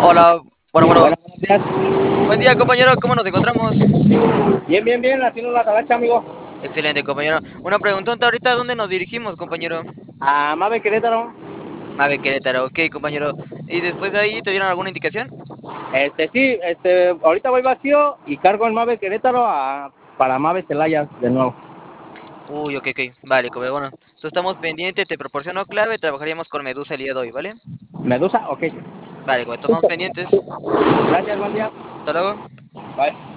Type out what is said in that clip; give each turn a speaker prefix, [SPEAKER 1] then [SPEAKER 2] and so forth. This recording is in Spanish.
[SPEAKER 1] Hola, bueno,
[SPEAKER 2] Buenos días.
[SPEAKER 1] buen día compañero, ¿cómo nos encontramos?
[SPEAKER 2] Bien, bien, bien, haciendo la talacha, amigo.
[SPEAKER 1] Excelente compañero. Una preguntota ahorita, ¿a dónde nos dirigimos compañero?
[SPEAKER 2] A Mave Querétaro.
[SPEAKER 1] Mave Querétaro, ok compañero. ¿Y después de ahí te dieron alguna indicación?
[SPEAKER 2] Sí, ahorita voy vacío y cargo el Mave Querétaro para Mave Celaya de nuevo.
[SPEAKER 1] Uy, ok, vale, bueno. Entonces estamos pendientes, te proporciono clave, trabajaríamos con Medusa el día de hoy, ¿vale?
[SPEAKER 2] Medusa, ok.
[SPEAKER 1] Vale, estamos pendientes.
[SPEAKER 2] Gracias, buen día.
[SPEAKER 1] Hasta luego.
[SPEAKER 2] Bye.